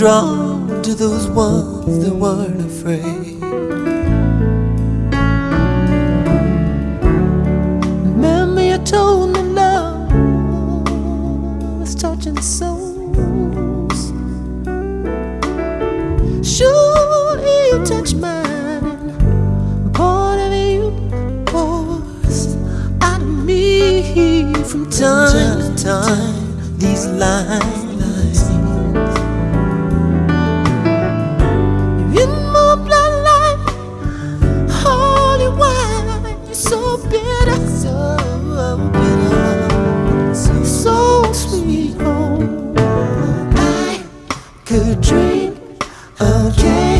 drawn to those ones that weren't afraid. Remember you told me love was touching souls. Sure, you touch mine, and part of you pours out of me from time to time. These lines in my bloodline, holy wine. You're so bitter, so bitter, so sweet. Oh, I could dream again.